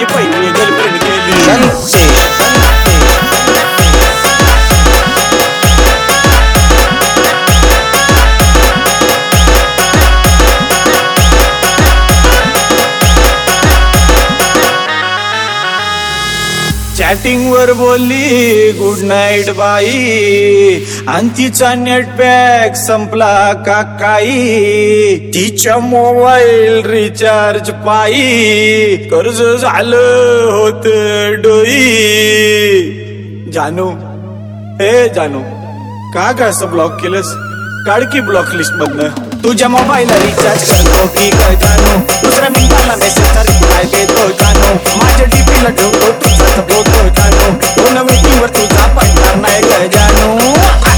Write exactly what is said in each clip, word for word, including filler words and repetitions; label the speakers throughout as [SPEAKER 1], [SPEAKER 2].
[SPEAKER 1] माझी पहिली गर्लफ्रेंड गेली. चॅटिंग वर बोलली गुड नाईट बाई आणि तिचा नेट पॅक संपला का काही. तिच्या मोबाईल रिचार्ज पायी कर्ज झालं होत डोई. जानू हे जानू का ग असं ब्लॉक केलंस? काढ की ब्लॉक लिस्ट मधनं. तुझ्या मोबाईलला रिचार्ज करतो की काय जानू, दुसऱ्या मिनिटाला मेसेजचा रिप्लाय देतो जानू, माझ्या डीपीला ठेवतो तुझा फोटो जानू, दोन वेटीवर तुझा पडणार नाही ग जानू.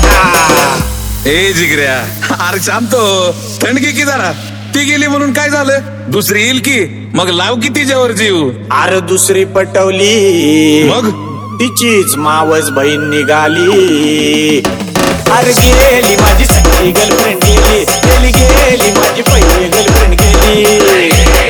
[SPEAKER 2] ए जिगऱ्या अरे शांतो थंडगी की जरा. ती गेली म्हणून काय झालं? दुसरी येईल की मग लाव की तिच्यावर जीव.
[SPEAKER 1] अरे दुसरी पटवली
[SPEAKER 2] मग
[SPEAKER 1] तिचीच मावस बहीण निघाली. अरे गेली माझी सगळी गर्लफ्रेंड गेली, गेली गेली माझी पहिली गर्लफ्रेंड गेली.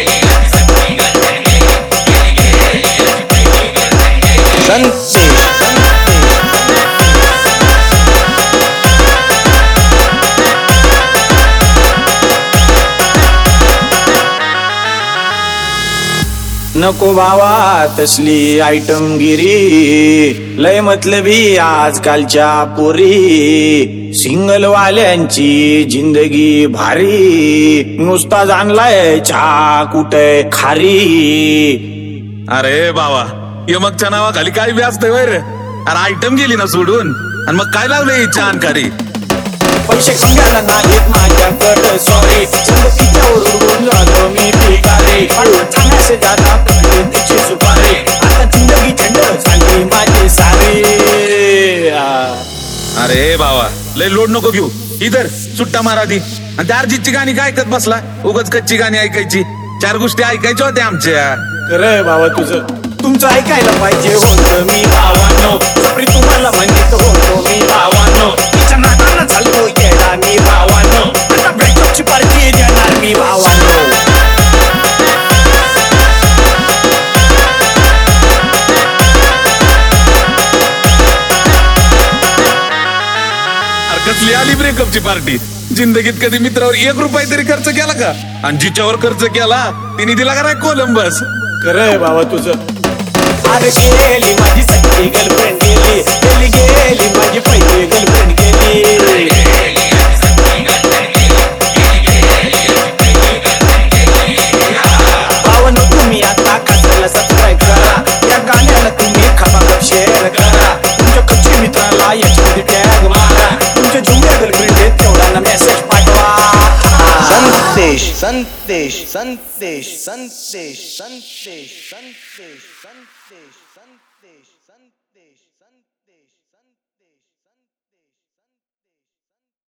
[SPEAKER 1] नको बाबा तसली आयटम गिरी, लय मतलबी आजकालच्या पोरी. सिंगल वाल्यांची जिंदगी भारी, नुसता जाणलाय चहा कुठे खारी.
[SPEAKER 2] अरे बाबा यमकच्या नावाखाली काय व्याज वर. अरे आयटम गेली ना सोडून आणि मग काय लावलंय जानकारी.
[SPEAKER 1] पैसे कमवायला नाहीत माझ्याकडं सॉरी, तिच्यावरून झालो मी भिकारी. चांगल्यासे जाता तिची सुपारी, आता जिंदगी थंड झाली माझी सारी.
[SPEAKER 2] अरे बाबा लय लोड नको घेऊ, इधर सुट्टा मारा ती. आणि त्या अर्जितची गाणी काय ऐकत बसला? उगाच कच्ची गाणी ऐकायची, चार गोष्टी ऐकायच्या होत्या आमच्या.
[SPEAKER 1] खरंय बाबा तुझं, तुमचं ऐकायला पाहिजे होतं मी भावानो. सप्री तुम्हाला म्हणत होतो मी भावानो, तिच्या नाकाला चालतो येडा मी भावानो. आता ब्रेकअपची पार्टी देणार मी भावानो.
[SPEAKER 2] कसली आली ब्रेकअपची पार्टी? जिंदगीत कधी मित्रावर एक रुपया तरी खर्च केला का? आणि जिच्यावर खर्च केला तिने दिला का नाही कोलंबस.
[SPEAKER 1] खरंय बाबा तुझं. अरे गेली माझी सगळी गर्लफ्रेंड गेली, गेली गेली माझी पहिली गर्लफ्रेंड गेली. भावानो तुम्ही आता कशाला सबस्क्राईब करा, या गाण्याला तुम्ही खमाखप शेअर करा, तुमच्या कच्ची मित्राला याच्यामध्ये टॅग मारा, तुमच्या जुन्या गर्लफ्रेंड तेवढा मेसेज पाठवा.
[SPEAKER 3] संदेश संदेश संदेश संदेश संदेश संदेश संदेश संदेश संदेश संदेश.